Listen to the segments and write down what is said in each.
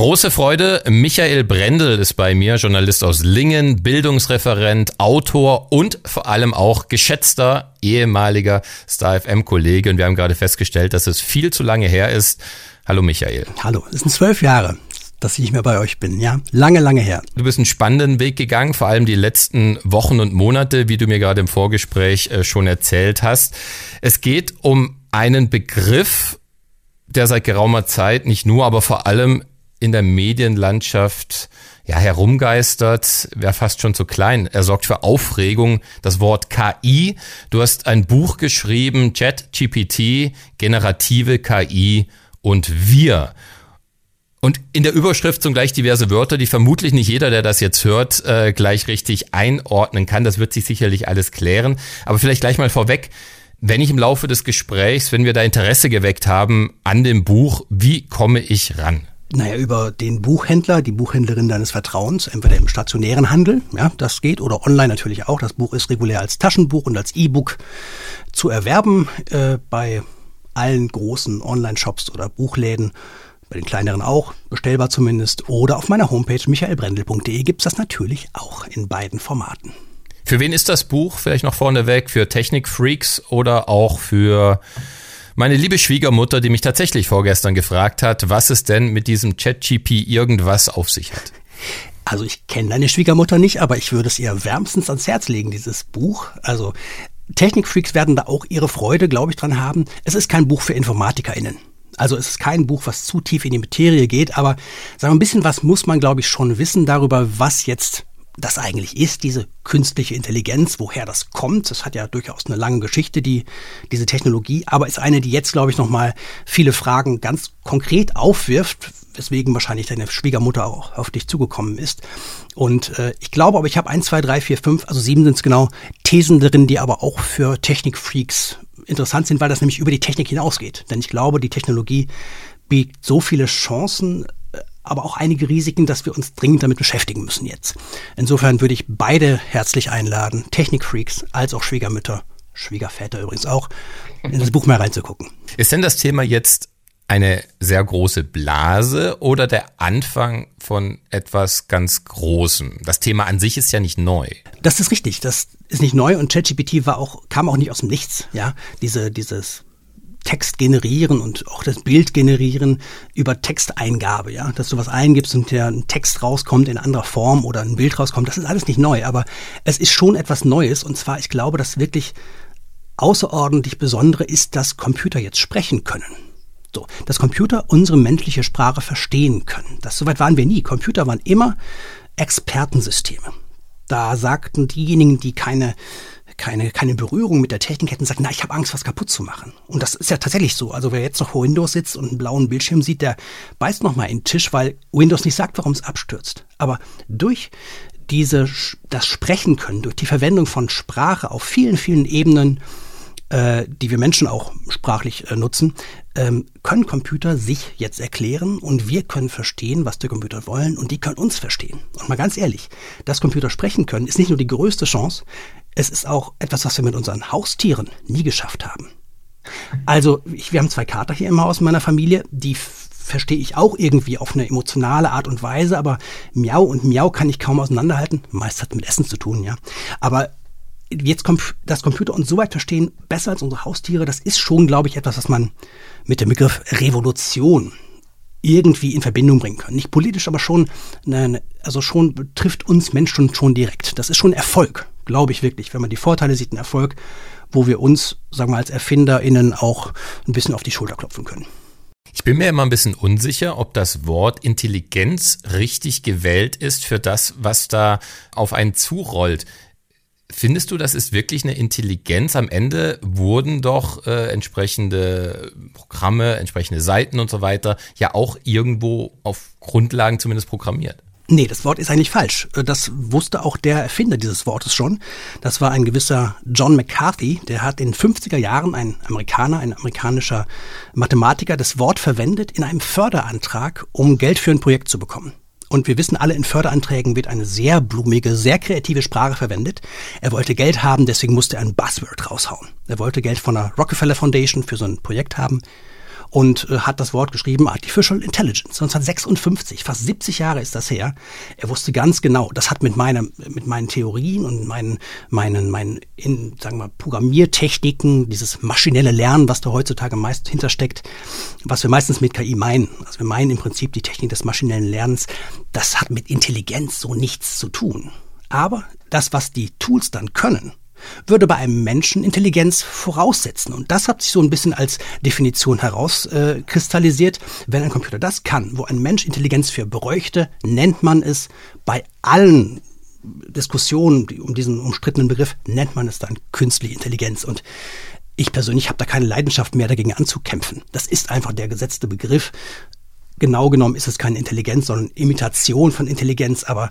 Große Freude, Michael Brendel ist bei mir, Journalist aus Lingen, Bildungsreferent, Autor und vor allem auch geschätzter ehemaliger Star-FM-Kollege. Und wir haben gerade festgestellt, dass es viel zu lange her ist. Hallo Michael. Hallo, es sind 12 Jahre, dass ich nicht mehr bei euch bin, ja? Lange, lange her. Du bist einen spannenden Weg gegangen, vor allem die letzten Wochen und Monate, wie du mir gerade im Vorgespräch schon erzählt hast. Es geht um einen Begriff, der seit geraumer Zeit nicht nur, aber vor allem in der Medienlandschaft herumgeistert, wäre fast schon zu klein. Er sorgt für Aufregung, das Wort KI. Du hast ein Buch geschrieben, ChatGPT, generative KI und wir. Und in der Überschrift sind gleich diverse Wörter, die vermutlich nicht jeder, der das jetzt hört, gleich richtig einordnen kann. Das wird sich sicherlich alles klären. Aber vielleicht gleich mal vorweg, wenn ich im Laufe des Gesprächs, wenn wir da Interesse geweckt haben an dem Buch, wie komme ich ran? Naja, über den Buchhändler, die Buchhändlerin deines Vertrauens, entweder im stationären Handel, ja, das geht, oder online natürlich auch. Das Buch ist regulär als Taschenbuch und als E-Book zu erwerben, bei allen großen Online-Shops oder Buchläden, bei den kleineren auch, bestellbar zumindest, oder auf meiner Homepage michaelbrendel.de gibt's das natürlich auch in beiden Formaten. Für wen ist das Buch? Vielleicht noch vorneweg, für Technikfreaks oder auch für meine liebe Schwiegermutter, die mich tatsächlich vorgestern gefragt hat, was es denn mit diesem ChatGPT irgendwas auf sich hat. Also ich kenne deine Schwiegermutter nicht, aber ich würde es ihr wärmstens ans Herz legen, dieses Buch. Also Technikfreaks werden da auch ihre Freude, glaube ich, dran haben. Es ist kein Buch für InformatikerInnen. Also es ist kein Buch, was zu tief in die Materie geht, aber sagen wir ein bisschen was muss man, glaube ich, schon wissen darüber, was jetzt das eigentlich ist, diese künstliche Intelligenz, woher das kommt. Das hat ja durchaus eine lange Geschichte, diese Technologie, aber ist eine, die jetzt, glaube ich, nochmal viele Fragen ganz konkret aufwirft, weswegen wahrscheinlich deine Schwiegermutter auch auf dich zugekommen ist. Und ich glaube, aber ich habe 1, 2, 3, 4, 5, also 7 sind es genau, Thesen drin, die aber auch für Technikfreaks interessant sind, weil das nämlich über die Technik hinausgeht. Denn ich glaube, die Technologie bietet so viele Chancen, aber auch einige Risiken, dass wir uns dringend damit beschäftigen müssen jetzt. Insofern würde ich beide herzlich einladen, Technikfreaks als auch Schwiegermütter, Schwiegerväter übrigens auch, in das Buch mal reinzugucken. Ist denn das Thema jetzt eine sehr große Blase oder der Anfang von etwas ganz Großem? Das Thema an sich ist ja nicht neu. Das ist richtig, das ist nicht neu und ChatGPT kam auch nicht aus dem Nichts, ja, dieses Text generieren und auch das Bild generieren über Texteingabe, ja, dass du was eingibst und der ein Text rauskommt in anderer Form oder ein Bild rauskommt, das ist alles nicht neu, aber es ist schon etwas Neues und zwar, ich glaube, dass wirklich außerordentlich Besondere ist, dass Computer jetzt sprechen können. So, dass Computer unsere menschliche Sprache verstehen können. Soweit waren wir nie. Computer waren immer Expertensysteme. Da sagten diejenigen, die keine Berührung mit der Technik hätten, sagt, ich habe Angst, was kaputt zu machen. Und das ist ja tatsächlich so. Also wer jetzt noch vor Windows sitzt und einen blauen Bildschirm sieht, der beißt noch mal in den Tisch, weil Windows nicht sagt, warum es abstürzt. Aber durch das Sprechen können, durch die Verwendung von Sprache auf vielen, vielen Ebenen, die wir Menschen auch sprachlich nutzen, können Computer sich jetzt erklären und wir können verstehen, was die Computer wollen und die können uns verstehen. Und mal ganz ehrlich, dass Computer sprechen können, ist nicht nur die größte Chance, es ist auch etwas, was wir mit unseren Haustieren nie geschafft haben. Also wir haben 2 Kater hier im Haus in meiner Familie, die verstehe ich auch irgendwie auf eine emotionale Art und Weise, aber Miau und Miau kann ich kaum auseinanderhalten. Meist hat mit Essen zu tun, ja. Aber jetzt das Computer uns so weit verstehen, besser als unsere Haustiere, das ist schon, glaube ich, etwas, was man mit dem Begriff Revolution irgendwie in Verbindung bringen kann. Nicht politisch, aber schon betrifft uns Menschen schon direkt. Das ist schon Erfolg, glaube ich wirklich. Wenn man die Vorteile sieht, ein Erfolg, wo wir uns, sagen wir als ErfinderInnen auch ein bisschen auf die Schulter klopfen können. Ich bin mir immer ein bisschen unsicher, ob das Wort Intelligenz richtig gewählt ist für das, was da auf einen zurollt. Findest du, das ist wirklich eine Intelligenz? Am Ende wurden doch entsprechende Programme, entsprechende Seiten und so weiter ja auch irgendwo auf Grundlagen zumindest programmiert. Nee, das Wort ist eigentlich falsch. Das wusste auch der Erfinder dieses Wortes schon. Das war ein gewisser John McCarthy. Der hat in den 50er Jahren, ein amerikanischer Mathematiker, das Wort verwendet in einem Förderantrag, um Geld für ein Projekt zu bekommen. Und wir wissen alle, in Förderanträgen wird eine sehr blumige, sehr kreative Sprache verwendet. Er wollte Geld haben, deswegen musste er ein Buzzword raushauen. Er wollte Geld von der Rockefeller Foundation für so ein Projekt haben. und hat das Wort geschrieben, Artificial Intelligence, 1956, fast 70 Jahre ist das her. Er wusste ganz genau, das hat mit meinen Theorien und meinen sagen wir, Programmiertechniken, dieses maschinelle Lernen, was da heutzutage meist hintersteckt, was wir meistens mit KI meinen. Also wir meinen im Prinzip die Technik des maschinellen Lernens, das hat mit Intelligenz so nichts zu tun. Aber das, was die Tools dann können, würde bei einem Menschen Intelligenz voraussetzen. Und das hat sich so ein bisschen als Definition herauskristallisiert. Wenn ein Computer das kann, wo ein Mensch Intelligenz für bräuchte, nennt man es bei allen Diskussionen um diesen umstrittenen Begriff, nennt man es dann künstliche Intelligenz. Und ich persönlich habe da keine Leidenschaft mehr, dagegen anzukämpfen. Das ist einfach der gesetzte Begriff. Genau genommen ist es keine Intelligenz, sondern Imitation von Intelligenz, aber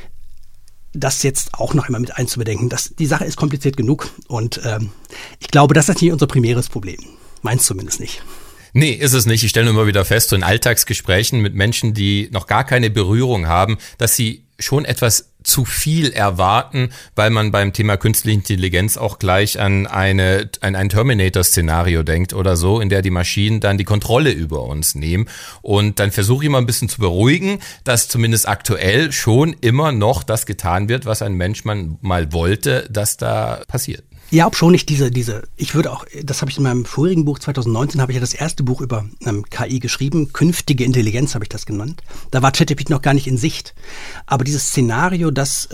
das jetzt auch noch einmal mit einzubedenken, die Sache ist kompliziert genug und ich glaube, das ist nicht unser primäres Problem. Meins zumindest nicht. Nee, ist es nicht. Ich stelle nur immer wieder fest, so in Alltagsgesprächen mit Menschen, die noch gar keine Berührung haben, dass sie schon etwas zu viel erwarten, weil man beim Thema künstliche Intelligenz auch gleich an ein Terminator-Szenario denkt oder so, in der die Maschinen dann die Kontrolle über uns nehmen. Und dann versuche ich mal ein bisschen zu beruhigen, dass zumindest aktuell schon immer noch das getan wird, was ein Mensch mal wollte, dass da passiert. Ja, ob schon nicht ich würde auch, das habe ich in meinem vorigen Buch 2019, habe ich ja das erste Buch über KI geschrieben, künftige Intelligenz habe ich das genannt. Da war ChatGPT noch gar nicht in Sicht. Aber dieses Szenario, dass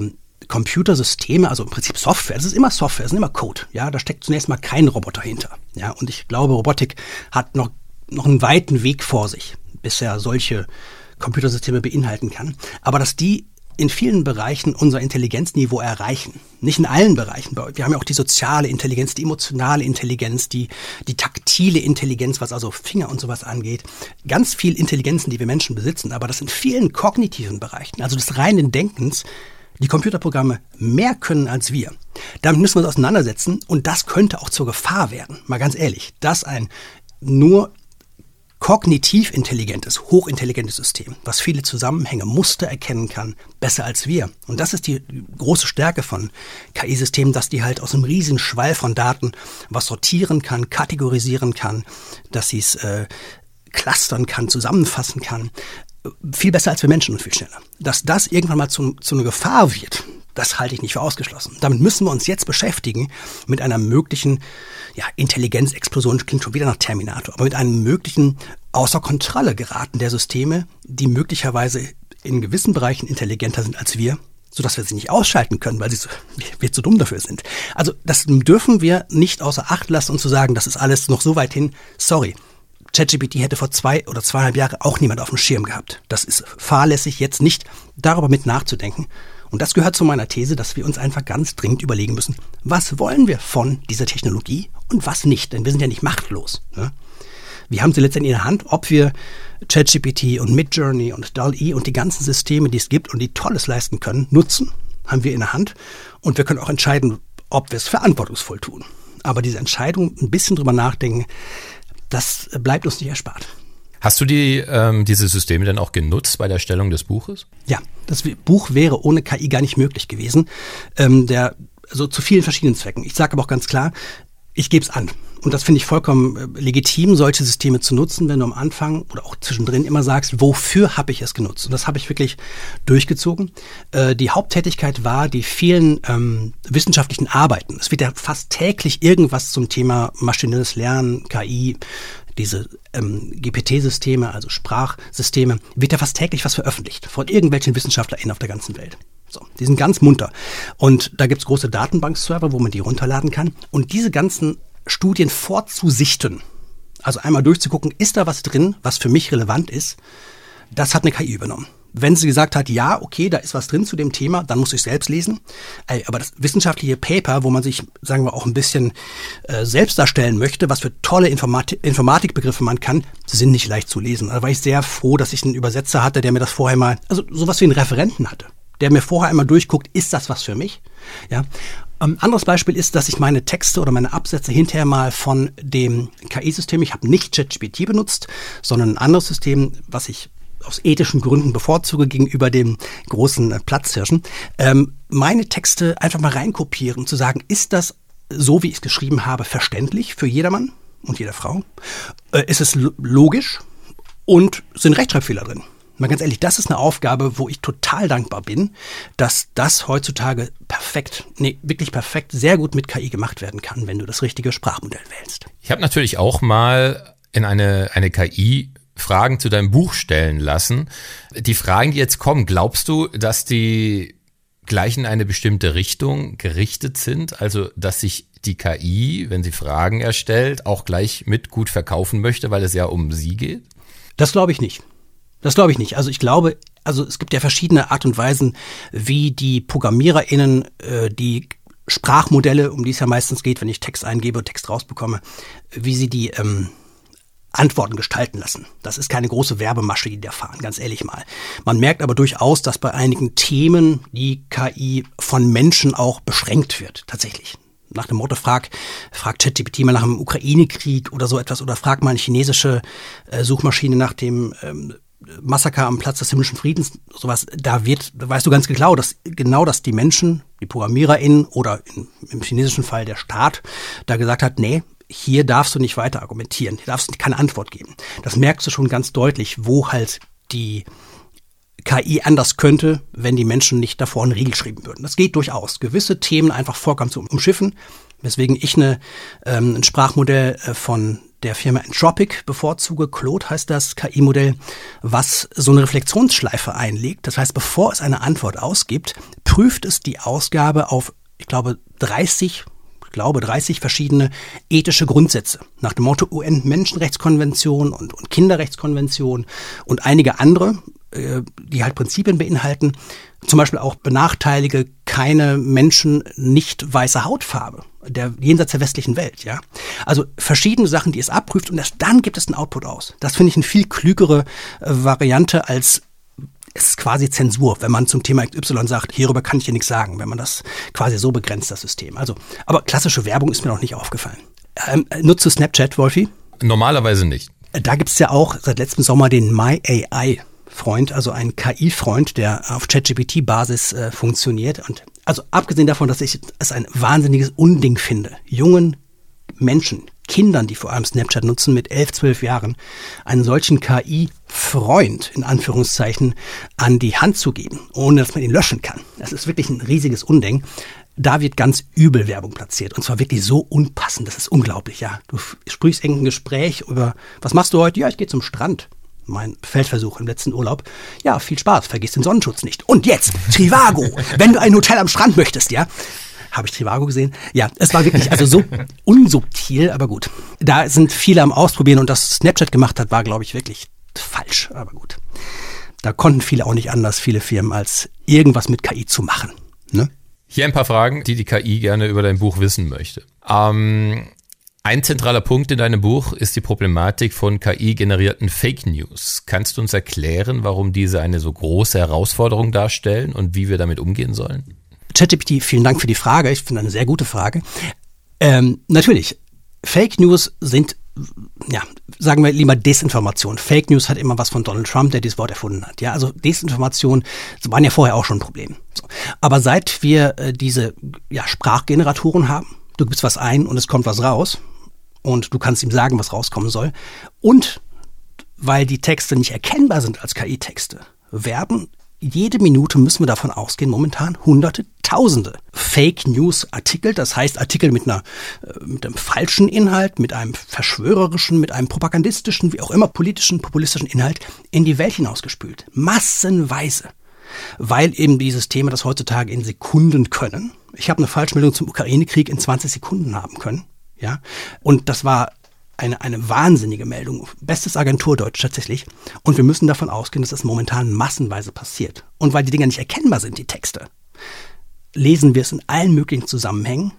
Computersysteme, also im Prinzip Software, es ist immer Software, es ist immer Code, ja, da steckt zunächst mal kein Roboter hinter. Ja, und ich glaube, Robotik hat noch einen weiten Weg vor sich, bis er solche Computersysteme beinhalten kann. Aber dass die in vielen Bereichen unser Intelligenzniveau erreichen. Nicht in allen Bereichen. Wir haben ja auch die soziale Intelligenz, die emotionale Intelligenz, die taktile Intelligenz, was also Finger und sowas angeht. Ganz viel Intelligenzen, die wir Menschen besitzen, aber das in vielen kognitiven Bereichen, also des reinen Denkens, die Computerprogramme mehr können als wir. Damit müssen wir uns auseinandersetzen und das könnte auch zur Gefahr werden. Mal ganz ehrlich, dass ein nur kognitiv intelligentes, hochintelligentes System, was viele Zusammenhänge, Muster erkennen kann, besser als wir. Und das ist die große Stärke von KI-Systemen, dass die halt aus einem riesigen Schwall von Daten was sortieren kann, kategorisieren kann, dass sie es clustern kann, zusammenfassen kann. Viel besser als wir Menschen und viel schneller. Dass das irgendwann mal zu einer Gefahr wird, das halte ich nicht für ausgeschlossen. Damit müssen wir uns jetzt beschäftigen mit einer möglichen Intelligenzexplosion, klingt schon wieder nach Terminator, aber mit einem möglichen außer Kontrolle geraten der Systeme, die möglicherweise in gewissen Bereichen intelligenter sind als wir, sodass wir sie nicht ausschalten können, weil wir zu dumm dafür sind. Also das dürfen wir nicht außer Acht lassen und zu sagen, das ist alles noch so weit hin. Sorry, ChatGPT hätte vor 2 oder 2,5 Jahren auch niemand auf dem Schirm gehabt. Das ist fahrlässig, jetzt nicht darüber mit nachzudenken. Und das gehört zu meiner These, dass wir uns einfach ganz dringend überlegen müssen, was wollen wir von dieser Technologie und was nicht, denn wir sind ja nicht machtlos. Ne? Wir haben sie letztendlich in der Hand, ob wir ChatGPT und Midjourney und DALL-E und die ganzen Systeme, die es gibt und die Tolles leisten können, nutzen, haben wir in der Hand. Und wir können auch entscheiden, ob wir es verantwortungsvoll tun. Aber diese Entscheidung, ein bisschen drüber nachdenken, das bleibt uns nicht erspart. Hast du diese Systeme dann auch genutzt bei der Erstellung des Buches? Ja, das Buch wäre ohne KI gar nicht möglich gewesen. Also zu vielen verschiedenen Zwecken. Ich sage aber auch ganz klar, ich gebe es an. Und das finde ich vollkommen legitim, solche Systeme zu nutzen, wenn du am Anfang oder auch zwischendrin immer sagst, wofür habe ich es genutzt? Und das habe ich wirklich durchgezogen. Die Haupttätigkeit war die vielen wissenschaftlichen Arbeiten. Es wird ja fast täglich irgendwas zum Thema maschinelles Lernen, KI, diese GPT-Systeme, also Sprachsysteme, wird ja fast täglich was veröffentlicht von irgendwelchen WissenschaftlerInnen auf der ganzen Welt. So, die sind ganz munter. Und da gibt's große Datenbankserver, wo man die runterladen kann. Und diese ganzen Studien vorzusichten, also einmal durchzugucken, ist da was drin, was für mich relevant ist, das hat eine KI übernommen. Wenn sie gesagt hat, ja, okay, da ist was drin zu dem Thema, dann muss ich selbst lesen. Aber das wissenschaftliche Paper, wo man sich, sagen wir, auch ein bisschen selbst darstellen möchte, was für tolle Informatikbegriffe man kann, sind nicht leicht zu lesen. Da war ich sehr froh, dass ich einen Übersetzer hatte, der mir das vorher mal, also sowas wie einen Referenten hatte, der mir vorher einmal durchguckt, ist das was für mich? Ja. Anderes Beispiel ist, dass ich meine Texte oder meine Absätze hinterher mal von dem KI-System, ich habe nicht ChatGPT benutzt, sondern ein anderes System, was ich aus ethischen Gründen bevorzuge gegenüber dem großen Platzhirschen, meine Texte einfach mal reinkopieren und zu sagen, ist das so, wie ich es geschrieben habe, verständlich für jedermann? und jeder Frau. Ist es logisch und sind Rechtschreibfehler drin? Mal ganz ehrlich, das ist eine Aufgabe, wo ich total dankbar bin, dass das heutzutage wirklich perfekt, sehr gut mit KI gemacht werden kann, wenn du das richtige Sprachmodell wählst. Ich habe natürlich auch mal in eine KI Fragen zu deinem Buch stellen lassen. Die Fragen, die jetzt kommen, glaubst du, dass die gleich in eine bestimmte Richtung gerichtet sind? Also, dass sich die KI, wenn sie Fragen erstellt, auch gleich mit gut verkaufen möchte, weil es ja um sie geht? Das glaube ich nicht. Also ich glaube, es gibt ja verschiedene Art und Weisen, wie die ProgrammiererInnen die Sprachmodelle, um die es ja meistens geht, wenn ich Text eingebe und Text rausbekomme, wie sie die Antworten gestalten lassen. Das ist keine große Werbemasche, die da fahren, ganz ehrlich mal. Man merkt aber durchaus, dass bei einigen Themen die KI von Menschen auch beschränkt wird, tatsächlich. Nach dem Motto, frag ChatGPT mal nach dem Ukraine-Krieg oder so etwas oder frag mal eine chinesische Suchmaschine nach dem Massaker am Platz des himmlischen Friedens, sowas, da weißt du ganz genau, dass die Menschen, die ProgrammiererInnen oder im chinesischen Fall der Staat, da gesagt hat, nee, hier darfst du nicht weiter argumentieren, hier darfst du keine Antwort geben. Das merkst du schon ganz deutlich, wo halt die KI anders könnte, wenn die Menschen nicht davor einen Riegel schreiben würden. Das geht durchaus. Gewisse Themen einfach vollkommen zu umschiffen, weswegen ich ein Sprachmodell von der Firma Anthropic bevorzuge. Claude heißt das KI-Modell, was so eine Reflexionsschleife einlegt. Das heißt, bevor es eine Antwort ausgibt, prüft es die Ausgabe auf, ich glaube, 30 verschiedene ethische Grundsätze. Nach dem Motto UN-Menschenrechtskonvention und Kinderrechtskonvention und einige andere, die halt Prinzipien beinhalten. Zum Beispiel auch benachteilige keine Menschen nicht weiße Hautfarbe, jenseits der westlichen Welt, ja. Also verschiedene Sachen, die es abprüft und erst dann gibt es einen Output aus. Das finde ich eine viel klügere Variante als es ist quasi Zensur, wenn man zum Thema XY sagt, hierüber kann ich dir nichts sagen, wenn man das quasi so begrenzt, das System. Also, aber klassische Werbung ist mir noch nicht aufgefallen. Nutzt du Snapchat, Wolfi? Normalerweise nicht. Da gibt es ja auch seit letztem Sommer den MyAI-Freund, also einen KI-Freund, der auf ChatGPT-Basis funktioniert. Und also abgesehen davon, dass ich es ein wahnsinniges Unding finde, jungen Menschen, Kindern, die vor allem Snapchat nutzen, mit 11, 12 Jahren, einen solchen KI-Freund, in Anführungszeichen, an die Hand zu geben, ohne dass man ihn löschen kann. Das ist wirklich ein riesiges Unding. Da wird ganz übel Werbung platziert. Und zwar wirklich so unpassend. Das ist unglaublich, ja. Du sprichst irgendein Gespräch über, was machst du heute? Ja, ich gehe zum Strand. Mein Feldversuch im letzten Urlaub. Ja, viel Spaß. Vergiss den Sonnenschutz nicht. Und jetzt, Trivago. Wenn du ein Hotel am Strand möchtest, ja. Habe ich Trivago gesehen? Ja, es war wirklich also so unsubtil, aber gut. Da sind viele am Ausprobieren und das Snapchat gemacht hat, war, glaube ich, wirklich falsch, aber gut. Da konnten viele auch nicht anders, viele Firmen, als irgendwas mit KI zu machen. Ne? Hier ein paar Fragen, die KI gerne über dein Buch wissen möchte. Ein zentraler Punkt in deinem Buch ist die Problematik von KI-generierten Fake News. Kannst du uns erklären, warum diese eine so große Herausforderung darstellen und wie wir damit umgehen sollen? ChatGPT, vielen Dank für die Frage. Ich finde eine sehr gute Frage. Natürlich, Fake News sind, ja, sagen wir lieber Desinformation. Fake News hat immer was von Donald Trump, der dieses Wort erfunden hat. Ja, also Desinformation waren ja vorher auch schon ein Problem. So. Aber seit wir diese Sprachgeneratoren haben, du gibst was ein und es kommt was raus und du kannst ihm sagen, was rauskommen soll. Und weil die Texte nicht erkennbar sind als KI-Texte, werden jede Minute, müssen wir davon ausgehen, momentan Hunderte, Tausende Fake-News-Artikel, das heißt Artikel mit einem falschen Inhalt, mit einem verschwörerischen, mit einem propagandistischen, wie auch immer politischen, populistischen Inhalt in die Welt hinausgespült. Massenweise. Weil eben dieses Thema das heutzutage in Sekunden können. Ich habe eine Falschmeldung zum Ukraine-Krieg in 20 Sekunden haben können. Ja, und das war eine wahnsinnige Meldung. Bestes Agenturdeutsch tatsächlich. Und wir müssen davon ausgehen, dass das momentan massenweise passiert. Und weil die Dinger nicht erkennbar sind, die Texte, lesen wir es in allen möglichen Zusammenhängen,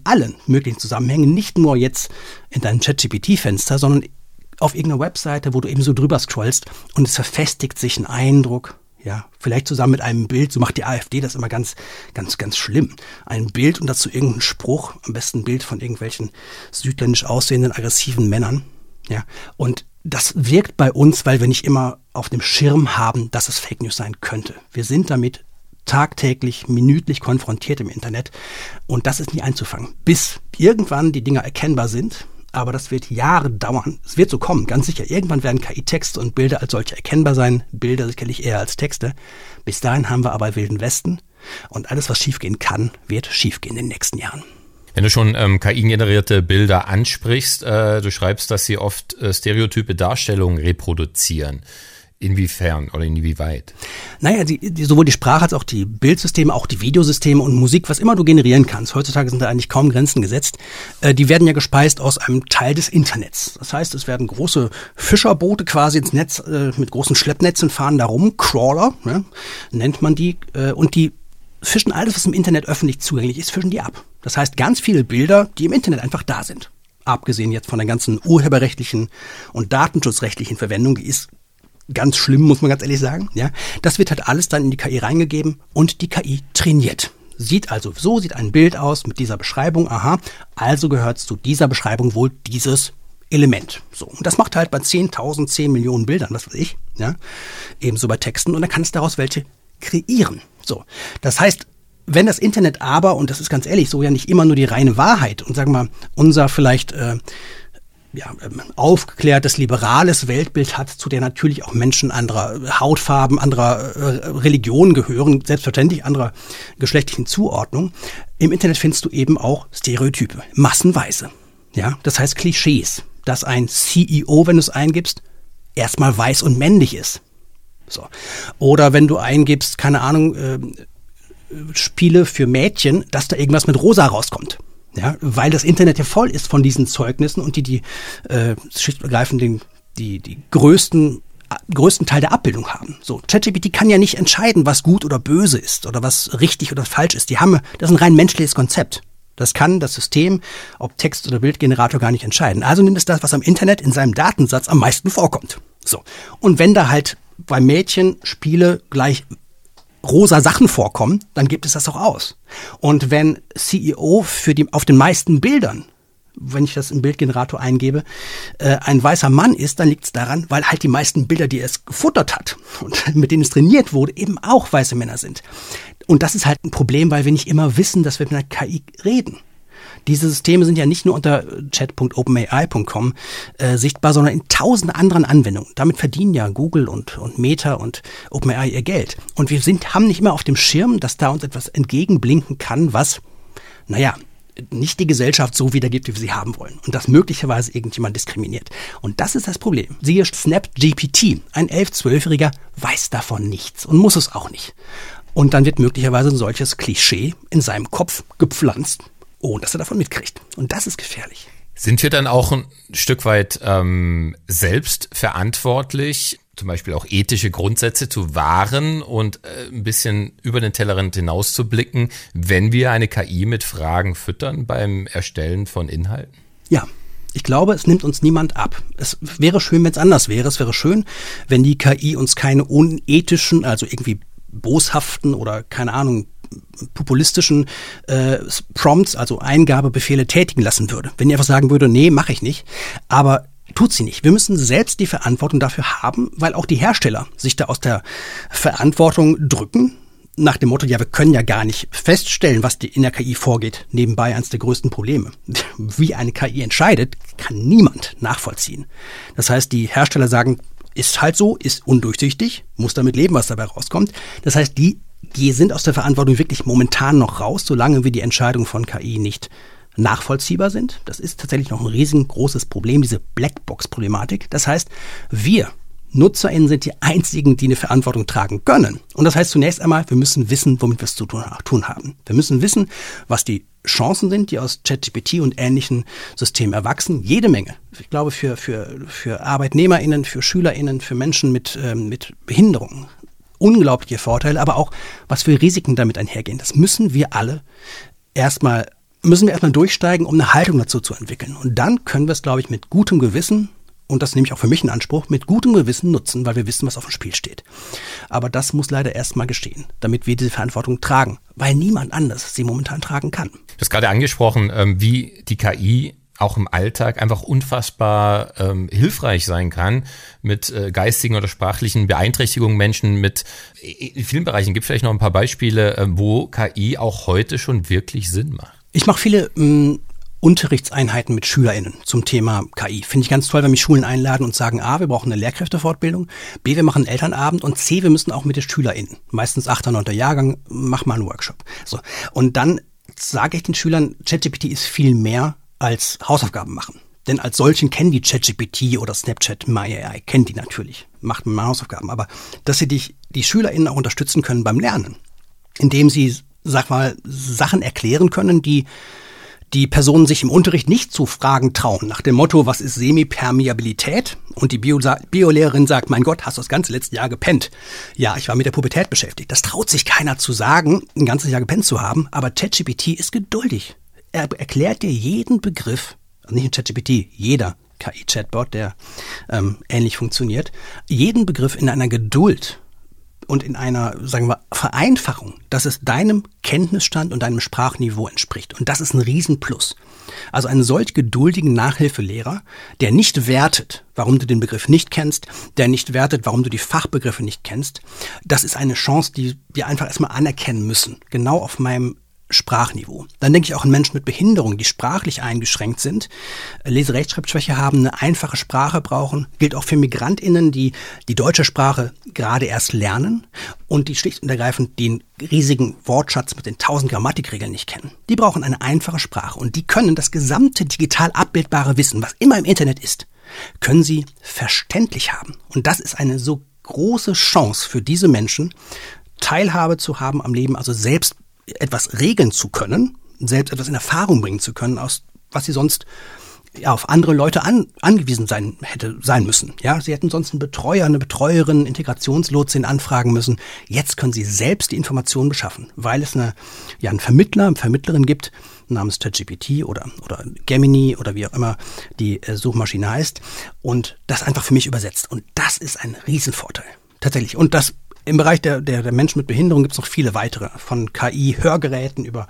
nicht nur jetzt in deinem ChatGPT-Fenster, sondern auf irgendeiner Webseite, wo du eben so drüber scrollst und es verfestigt sich ein Eindruck, ja, vielleicht zusammen mit einem Bild, so macht die AfD das immer ganz, ganz, ganz schlimm. Ein Bild und dazu irgendein Spruch, am besten ein Bild von irgendwelchen südländisch aussehenden, aggressiven Männern, ja. Und das wirkt bei uns, weil wir nicht immer auf dem Schirm haben, dass es Fake News sein könnte. Wir sind damit tagtäglich, minütlich konfrontiert im Internet und das ist nie einzufangen. Bis irgendwann die Dinger erkennbar sind, aber das wird Jahre dauern. Es wird so kommen, ganz sicher. Irgendwann werden KI-Texte und Bilder als solche erkennbar sein, Bilder sicherlich eher als Texte. Bis dahin haben wir aber Wilden Westen und alles, was schiefgehen kann, wird schiefgehen in den nächsten Jahren. Wenn du schon KI-generierte Bilder ansprichst, du schreibst, dass sie oft stereotype Darstellungen reproduzieren. Inwiefern oder inwieweit? Naja, sowohl die Sprache als auch die Bildsysteme, auch die Videosysteme und Musik, was immer du generieren kannst, heutzutage sind da eigentlich kaum Grenzen gesetzt, die werden ja gespeist aus einem Teil des Internets. Das heißt, es werden große Fischerboote quasi ins Netz mit großen Schleppnetzen fahren da rum, Crawler, ne, nennt man die, und die fischen alles, was im Internet öffentlich zugänglich ist, fischen die ab. Das heißt, ganz viele Bilder, die im Internet einfach da sind, abgesehen jetzt von der ganzen urheberrechtlichen und datenschutzrechtlichen Verwendung, die ist ganz schlimm, muss man ganz ehrlich sagen. Ja, das wird halt alles dann in die KI reingegeben und die KI trainiert. So sieht ein Bild aus mit dieser Beschreibung. Aha, also gehört zu dieser Beschreibung wohl dieses Element. So, und das macht halt bei 10 Millionen Bildern, was weiß ich, ja, ebenso bei Texten, und dann kann es daraus welche kreieren. So, das heißt, wenn das Internet aber, und das ist ganz ehrlich, so ja nicht immer nur die reine Wahrheit und sagen wir mal, unser vielleicht aufgeklärtes, liberales Weltbild hat, zu der natürlich auch Menschen anderer Hautfarben, anderer Religionen gehören, selbstverständlich anderer geschlechtlichen Zuordnung. Im Internet findest du eben auch Stereotype, massenweise. Ja, das heißt Klischees, dass ein CEO, wenn du es eingibst, erstmal weiß und männlich ist. So. Oder wenn du eingibst, keine Ahnung, Spiele für Mädchen, dass da irgendwas mit rosa rauskommt. Ja, weil das Internet ja voll ist von diesen Zeugnissen und die schlichtübergreifend die größten Teil der Abbildung haben. So, ChatGPT kann ja nicht entscheiden, was gut oder böse ist oder was richtig oder falsch ist. Das ist ein rein menschliches Konzept. Das kann das System, ob Text- oder Bildgenerator, gar nicht entscheiden. Also nimmt es das, was am Internet in seinem Datensatz am meisten vorkommt. So. Und wenn da halt bei Mädchen Spiele gleich rosa Sachen vorkommen, dann gibt es das auch aus. Und wenn CEO auf den meisten Bildern, wenn ich das im Bildgenerator eingebe, ein weißer Mann ist, dann liegt es daran, weil halt die meisten Bilder, die es gefuttert hat und mit denen es trainiert wurde, eben auch weiße Männer sind. Und das ist halt ein Problem, weil wir nicht immer wissen, dass wir mit einer KI reden. Diese Systeme sind ja nicht nur unter chat.openai.com sichtbar, sondern in tausend anderen Anwendungen. Damit verdienen ja Google und Meta und OpenAI ihr Geld. Und wir haben nicht immer auf dem Schirm, dass da uns etwas entgegenblinken kann, was, nicht die Gesellschaft so wiedergibt, wie wir sie haben wollen. Und das möglicherweise irgendjemand diskriminiert. Und das ist das Problem. Siehe SnapGPT. Ein 11-, 12-Jähriger weiß davon nichts und muss es auch nicht. Und dann wird möglicherweise ein solches Klischee in seinem Kopf gepflanzt, ohne dass er davon mitkriegt. Und das ist gefährlich. Sind wir dann auch ein Stück weit selbst verantwortlich, zum Beispiel auch ethische Grundsätze zu wahren und ein bisschen über den Tellerrand hinaus zu blicken, wenn wir eine KI mit Fragen füttern beim Erstellen von Inhalten? Ja. Ich glaube, es nimmt uns niemand ab. Es wäre schön, wenn es anders wäre. Es wäre schön, wenn die KI uns keine unethischen, also irgendwie boshaften oder keine Ahnung, populistischen Prompts, also Eingabebefehle tätigen lassen würde. Wenn die einfach sagen würde, nee, mache ich nicht. Aber tut sie nicht. Wir müssen selbst die Verantwortung dafür haben, weil auch die Hersteller sich da aus der Verantwortung drücken. Nach dem Motto, ja, wir können ja gar nicht feststellen, was in der KI vorgeht. Nebenbei eines der größten Probleme. Wie eine KI entscheidet, kann niemand nachvollziehen. Das heißt, die Hersteller sagen, ist halt so, ist undurchsichtig, muss damit leben, was dabei rauskommt. Das heißt, die sind aus der Verantwortung wirklich momentan noch raus, solange wir die Entscheidungen von KI nicht nachvollziehbar sind. Das ist tatsächlich noch ein riesengroßes Problem, diese Blackbox-Problematik. Das heißt, wir NutzerInnen sind die einzigen, die eine Verantwortung tragen können. Und das heißt zunächst einmal, wir müssen wissen, womit wir es zu tun haben. Wir müssen wissen, was die Chancen sind, die aus ChatGPT und ähnlichen Systemen erwachsen. Jede Menge. Ich glaube, für ArbeitnehmerInnen, für SchülerInnen, für Menschen mit Behinderungen. Unglaubliche Vorteile, aber auch, was für Risiken damit einhergehen. Das müssen wir erstmal durchsteigen, um eine Haltung dazu zu entwickeln. Und dann können wir es, glaube ich, mit gutem Gewissen, und das nehme ich auch für mich in Anspruch, mit gutem Gewissen nutzen, weil wir wissen, was auf dem Spiel steht. Aber das muss leider erstmal geschehen, damit wir diese Verantwortung tragen, weil niemand anders sie momentan tragen kann. Du hast gerade angesprochen, wie die KI auch im Alltag einfach unfassbar hilfreich sein kann mit geistigen oder sprachlichen Beeinträchtigungen Menschen in vielen Bereichen. Gibt es vielleicht noch ein paar Beispiele, wo KI auch heute schon wirklich Sinn macht? Ich mache viele Unterrichtseinheiten mit SchülerInnen zum Thema KI. Finde ich ganz toll, wenn mich Schulen einladen und sagen, A, wir brauchen eine Lehrkräftefortbildung, B, wir machen einen Elternabend und C, wir müssen auch mit den SchülerInnen, meistens 8., 9. Jahrgang, mach mal einen Workshop. So. Und dann sage ich den Schülern, ChatGPT ist viel mehr als Hausaufgaben machen. Denn als solchen kennen die ChatGPT oder Snapchat, MyAI, kennen die natürlich, macht mal Hausaufgaben. Aber dass sie die SchülerInnen auch unterstützen können beim Lernen, indem sie, sag mal, Sachen erklären können, die Personen sich im Unterricht nicht zu fragen trauen. Nach dem Motto, was ist Semipermeabilität? Und die Biolehrerin sagt, mein Gott, hast du das ganze letzte Jahr gepennt? Ja, ich war mit der Pubertät beschäftigt. Das traut sich keiner zu sagen, ein ganzes Jahr gepennt zu haben. Aber ChatGPT ist geduldig. Er erklärt dir jeden Begriff, also nicht nur ChatGPT, jeder KI-Chatbot, der ähnlich funktioniert, jeden Begriff in einer Geduld und in einer, sagen wir, Vereinfachung, dass es deinem Kenntnisstand und deinem Sprachniveau entspricht. Und das ist ein Riesenplus. Also einen solch geduldigen Nachhilfelehrer, der nicht wertet, warum du den Begriff nicht kennst, der nicht wertet, warum du die Fachbegriffe nicht kennst, das ist eine Chance, die wir einfach erstmal anerkennen müssen. Genau auf meinem Sprachniveau. Dann denke ich auch an Menschen mit Behinderung, die sprachlich eingeschränkt sind, Leserechtschreibschwäche haben, eine einfache Sprache brauchen. Gilt auch für MigrantInnen, die deutsche Sprache gerade erst lernen und die schlicht und ergreifend den riesigen Wortschatz mit den 1000 Grammatikregeln nicht kennen. Die brauchen eine einfache Sprache und die können das gesamte digital abbildbare Wissen, was immer im Internet ist, können sie verständlich haben. Und das ist eine so große Chance für diese Menschen, Teilhabe zu haben am Leben, also selbst etwas regeln zu können, selbst etwas in Erfahrung bringen zu können, aus was sie sonst auf andere Leute angewiesen hätte sein müssen. Ja, sie hätten sonst einen Betreuer, eine Betreuerin, Integrationslotsin anfragen müssen. Jetzt können sie selbst die Informationen beschaffen, weil es einen Vermittler, eine Vermittlerin gibt, namens ChatGPT oder Gemini oder wie auch immer die Suchmaschine heißt und das einfach für mich übersetzt. Und das ist ein Riesenvorteil. Tatsächlich. Und das im Bereich der Menschen mit Behinderung gibt es noch viele weitere, von KI-Hörgeräten über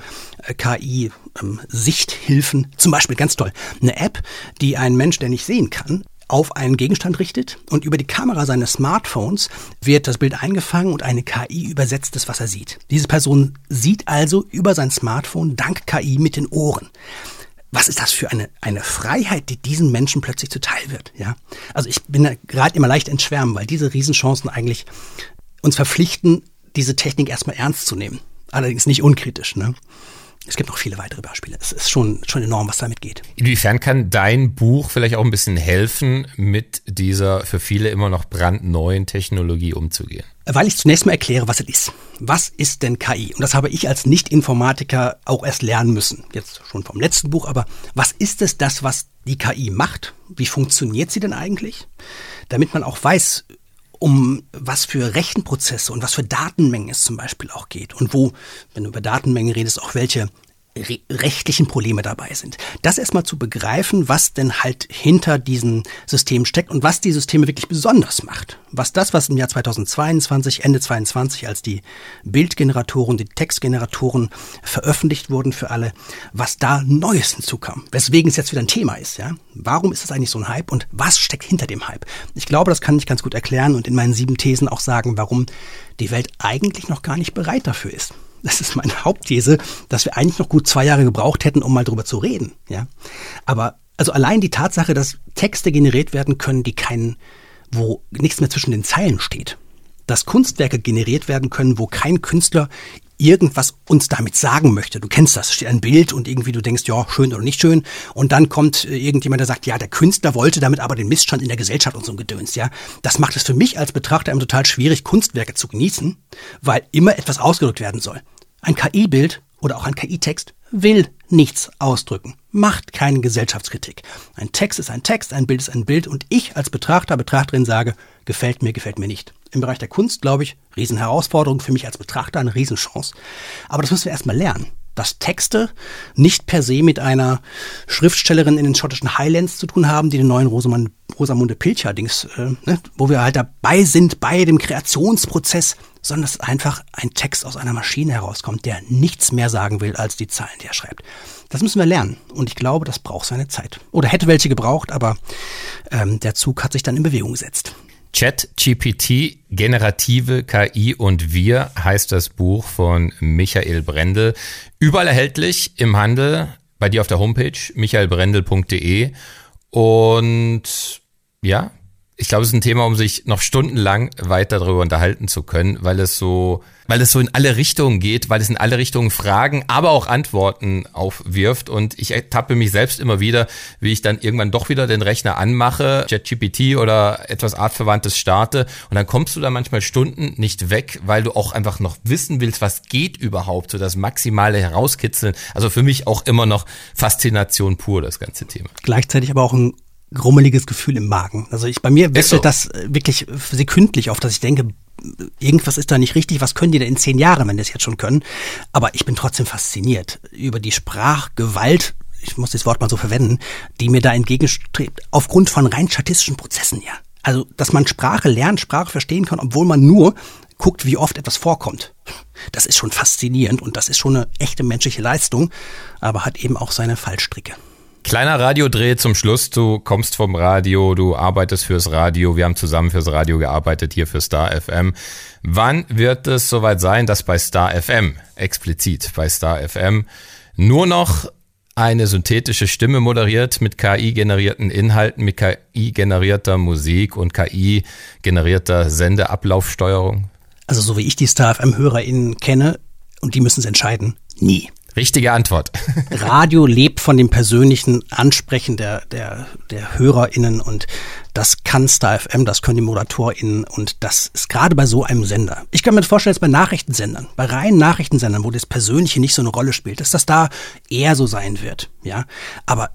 KI-Sichthilfen. Zum Beispiel, ganz toll, eine App, die ein Mensch, der nicht sehen kann, auf einen Gegenstand richtet und über die Kamera seines Smartphones wird das Bild eingefangen und eine KI übersetzt das, was er sieht. Diese Person sieht also über sein Smartphone dank KI mit den Ohren. Was ist das für eine Freiheit, die diesen Menschen plötzlich zuteil wird? Ja? Also ich bin da gerade immer leicht ins Schwärmen, weil diese Riesenchancen eigentlich uns verpflichten, diese Technik erstmal ernst zu nehmen. Allerdings nicht unkritisch. Ne? Es gibt noch viele weitere Beispiele. Es ist schon enorm, was damit geht. Inwiefern kann dein Buch vielleicht auch ein bisschen helfen, mit dieser für viele immer noch brandneuen Technologie umzugehen? Weil ich zunächst mal erkläre, was es ist. Was ist denn KI? Und das habe ich als Nicht-Informatiker auch erst lernen müssen. Jetzt schon vom letzten Buch. Aber was ist es das, was die KI macht? Wie funktioniert sie denn eigentlich? Damit man auch weiß, um was für Rechenprozesse und was für Datenmengen es zum Beispiel auch geht. Und wo, wenn du über Datenmengen redest, auch welche rechtlichen Probleme dabei sind. Das erstmal zu begreifen, was denn halt hinter diesen Systemen steckt und was die Systeme wirklich besonders macht. Was im Jahr 2022, Ende 2022, als die Bildgeneratoren, die Textgeneratoren veröffentlicht wurden für alle, was da Neues hinzukam. Weswegen es jetzt wieder ein Thema ist. Ja? Warum ist das eigentlich so ein Hype und was steckt hinter dem Hype? Ich glaube, das kann ich ganz gut erklären und in meinen 7 Thesen auch sagen, warum die Welt eigentlich noch gar nicht bereit dafür ist. Das ist meine Hauptthese, dass wir eigentlich noch gut 2 Jahre gebraucht hätten, um mal drüber zu reden. Ja? Aber also allein die Tatsache, dass Texte generiert werden können, wo nichts mehr zwischen den Zeilen steht. Dass Kunstwerke generiert werden können, wo kein Künstler irgendwas uns damit sagen möchte. Du kennst das, steht ein Bild und irgendwie du denkst, ja, schön oder nicht schön. Und dann kommt irgendjemand, der sagt, ja, der Künstler wollte damit aber den Missstand in der Gesellschaft und so ein Gedöns. Ja, das macht es für mich als Betrachter eben total schwierig, Kunstwerke zu genießen, weil immer etwas ausgedrückt werden soll. Ein KI-Bild oder auch ein KI-Text will nichts ausdrücken, macht keine Gesellschaftskritik. Ein Text ist ein Text, ein Bild ist ein Bild und ich als Betrachter, Betrachterin sage, gefällt mir nicht. Im Bereich der Kunst, glaube ich, Riesenherausforderung, für mich als Betrachter eine Riesenchance. Aber das müssen wir erstmal lernen, dass Texte nicht per se mit einer Schriftstellerin in den schottischen Highlands zu tun haben, die den neuen Rosamunde Pilcher-Dings, wo wir halt dabei sind bei dem Kreationsprozess, sondern dass einfach ein Text aus einer Maschine herauskommt, der nichts mehr sagen will als die Zeilen, die er schreibt. Das müssen wir lernen und ich glaube, das braucht seine Zeit. Oder hätte welche gebraucht, aber der Zug hat sich dann in Bewegung gesetzt. ChatGPT, generative KI und wir heißt das Buch von Michael Brendel. Überall erhältlich im Handel, bei dir auf der Homepage michaelbrendel.de und ja, ich glaube, es ist ein Thema, um sich noch stundenlang weiter darüber unterhalten zu können, weil es so in alle Richtungen geht, weil es in alle Richtungen Fragen, aber auch Antworten aufwirft. Und ich ertappe mich selbst immer wieder, wie ich dann irgendwann doch wieder den Rechner anmache, ChatGPT oder etwas Artverwandtes starte. Und dann kommst du da manchmal Stunden nicht weg, weil du auch einfach noch wissen willst, was geht überhaupt, so das Maximale herauskitzeln. Also für mich auch immer noch Faszination pur, das ganze Thema. Gleichzeitig aber auch ein grummeliges Gefühl im Magen. Also bei mir wechselt das wirklich sekündlich auf, dass ich denke, irgendwas ist da nicht richtig, was können die denn in 10 Jahren, wenn die das jetzt schon können? Aber ich bin trotzdem fasziniert über die Sprachgewalt, ich muss das Wort mal so verwenden, die mir da entgegenstrebt, aufgrund von rein statistischen Prozessen, ja. Also, dass man Sprache lernt, Sprache verstehen kann, obwohl man nur guckt, wie oft etwas vorkommt. Das ist schon faszinierend und das ist schon eine echte menschliche Leistung, aber hat eben auch seine Fallstricke. Kleiner Radiodreh zum Schluss. Du kommst vom Radio, du arbeitest fürs Radio. Wir haben zusammen fürs Radio gearbeitet, hier für Star FM. Wann wird es soweit sein, dass bei Star FM, explizit bei Star FM, nur noch eine synthetische Stimme moderiert mit KI-generierten Inhalten, mit KI-generierter Musik und KI-generierter Sendeablaufsteuerung? Also so wie ich die Star FM-HörerInnen kenne, und die müssen es entscheiden, nie. Richtige Antwort. Radio lebt von dem persönlichen Ansprechen der HörerInnen und das kann Star FM, das können die ModeratorInnen und das ist gerade bei so einem Sender. Ich kann mir vorstellen, dass bei Nachrichtensendern, bei reinen Nachrichtensendern, wo das Persönliche nicht so eine Rolle spielt, dass das da eher so sein wird, ja. Aber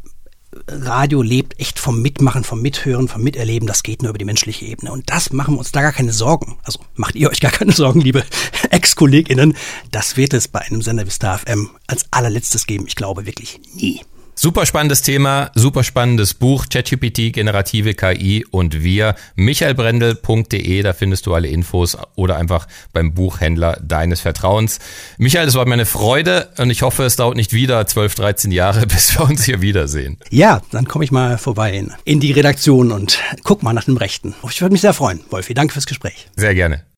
Radio lebt echt vom Mitmachen, vom Mithören, vom Miterleben, das geht nur über die menschliche Ebene. Und das machen wir uns da gar keine Sorgen. Also macht ihr euch gar keine Sorgen, liebe Ex-KollegInnen. Das wird es bei einem Sender wie Star FM als allerletztes geben. Ich glaube wirklich nie. Super spannendes Thema, super spannendes Buch, ChatGPT, generative KI und wir. michaelbrendel.de, da findest du alle Infos oder einfach beim Buchhändler deines Vertrauens. Michael, es war mir eine Freude und ich hoffe, es dauert nicht wieder 12, 13 Jahre, bis wir uns hier wiedersehen. Ja, dann komme ich mal vorbei in die Redaktion und guck mal nach dem Rechten. Ich würde mich sehr freuen. Wolfi, danke fürs Gespräch. Sehr gerne.